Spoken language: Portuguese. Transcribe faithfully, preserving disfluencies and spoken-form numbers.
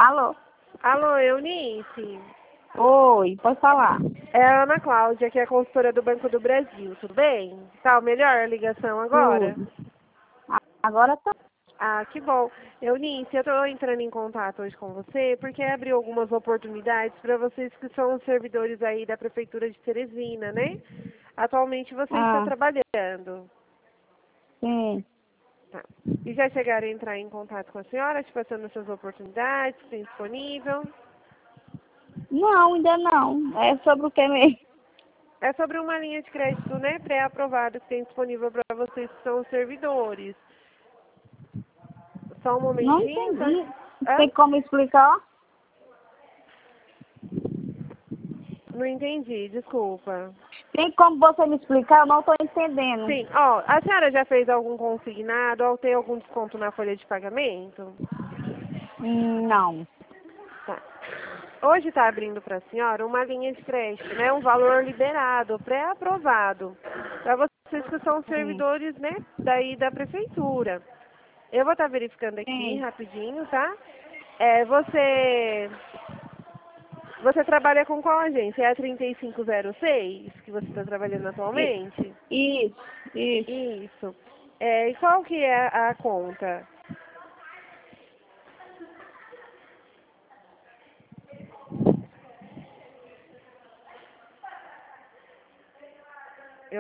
Alô? Alô, Eunice? Oi, pode falar. É a Ana Cláudia, que é consultora do Banco do Brasil, tudo bem? Tá melhor a ligação agora? Tudo. Agora tá. Ah, que bom. Eunice, eu estou entrando em contato hoje com você porque abriu algumas oportunidades para vocês que são servidores aí da Prefeitura de Teresina, né? Atualmente você está Ah, trabalhando. sim. Tá. E já chegaram a entrar em contato com a senhora, te passando essas oportunidades que tem disponível? Não, ainda não. É sobre o que mesmo? É sobre uma linha de crédito, né, pré-aprovada que tem disponível para vocês que são servidores. Só um Não momentinho, só... entendi. Hã? Tem como explicar? Não entendi, desculpa. Tem como você me explicar? Eu não estou entendendo. Sim, ó, a senhora já fez algum consignado ou tem algum desconto na folha de pagamento? Hum, Não. Tá. Hoje está abrindo para a senhora uma linha de crédito, né, um valor liberado, pré-aprovado, para vocês que são Sim. servidores, né, daí da prefeitura. Eu vou estar verificando aqui Sim. rapidinho, tá? É, você, você trabalha com qual agência? É a trinta e cinco zero seis que você está trabalhando I- atualmente? Isso, isso. Isso. É, e qual que é a, a conta?